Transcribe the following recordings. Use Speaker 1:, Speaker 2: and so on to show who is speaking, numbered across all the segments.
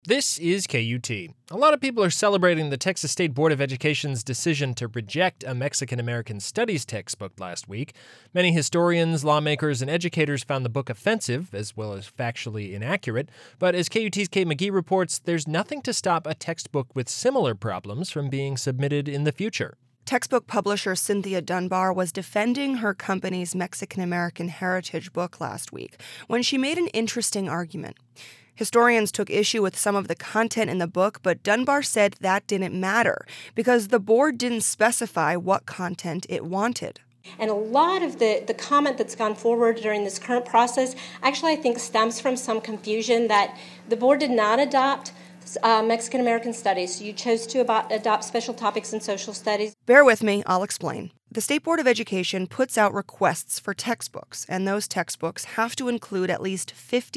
Speaker 1: This is KUT. A lot of people are celebrating the Texas State Board of Education's decision to reject a Mexican-American Studies textbook last week. Many historians, lawmakers, and educators found the book offensive, as well as factually inaccurate. But as KUT's Kate McGee reports, there's nothing to stop a textbook with similar problems from being submitted in the future.
Speaker 2: Textbook publisher Cynthia Dunbar was defending her company's Mexican-American heritage book last week when she made an interesting argument. Historians took issue with some of the content in the book, but Dunbar said that didn't matter because the board didn't specify what content it wanted.
Speaker 3: And a lot of the comment that's gone forward during this current process actually I think stems from some confusion that the board did not adopt Mexican-American Studies. So you chose to adopt special topics in social studies.
Speaker 2: Bear with me, I'll explain. The State Board of Education puts out requests for textbooks, and those textbooks have to include at least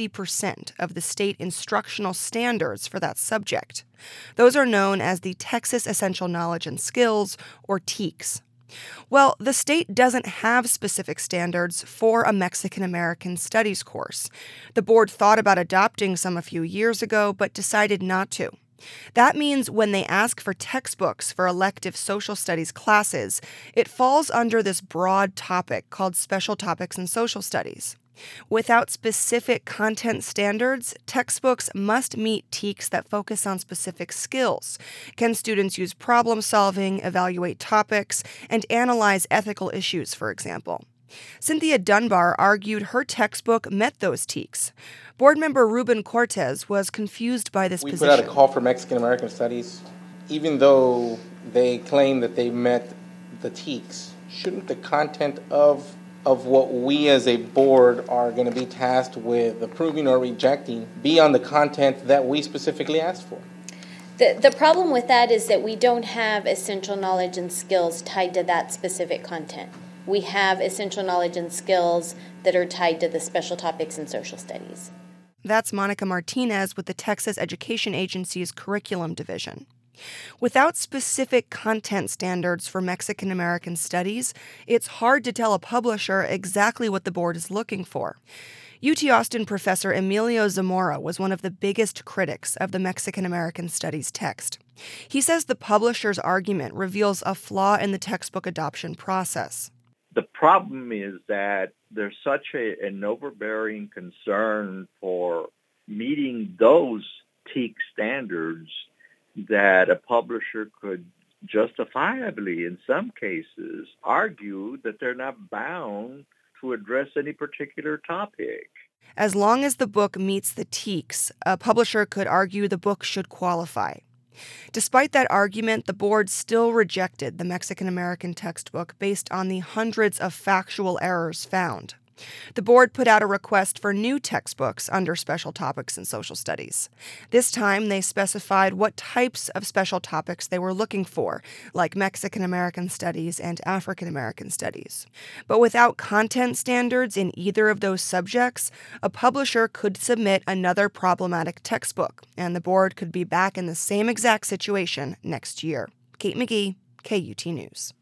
Speaker 2: 50% of the state instructional standards for that subject. Those are known as the Texas Essential Knowledge and Skills, or TEKS. Well, the state doesn't have specific standards for a Mexican-American Studies course. The board thought about adopting some a few years ago, but decided not to. That means when they ask for textbooks for elective social studies classes, it falls under this broad topic called Special Topics in Social Studies. Without specific content standards, textbooks must meet TEKS that focus on specific skills. Can students use problem solving, evaluate topics, and analyze ethical issues, for example? Cynthia Dunbar argued her textbook met those TEKS. Board member Ruben Cortez was confused by this position.
Speaker 4: We put out a call for Mexican-American Studies. Even though they claim that they met the TEKS, shouldn't the content of what we as a board are going to be tasked with approving or rejecting be on the content that we specifically asked for?
Speaker 5: The problem with that is that we don't have essential knowledge and skills tied to that specific content. We have essential knowledge and skills that are tied to the special topics in social studies.
Speaker 2: That's Monica Martinez with the Texas Education Agency's Curriculum Division. Without specific content standards for Mexican-American Studies, it's hard to tell a publisher exactly what the board is looking for. UT Austin professor Emilio Zamora was one of the biggest critics of the Mexican-American Studies text. He says the publisher's argument reveals a flaw in the textbook adoption process.
Speaker 6: The problem is that there's such an overbearing concern for meeting those TEKS standards that a publisher could justifiably, in some cases, argue that they're not bound to address any particular topic.
Speaker 2: As long as the book meets the TEKS, a publisher could argue the book should qualify. Despite that argument, the board still rejected the Mexican-American textbook based on the hundreds of factual errors found. The board put out a request for new textbooks under Special Topics in Social Studies. This time, they specified what types of special topics they were looking for, like Mexican-American Studies and African-American Studies. But without content standards in either of those subjects, a publisher could submit another problematic textbook, and the board could be back in the same exact situation next year. Kate McGee, KUT News.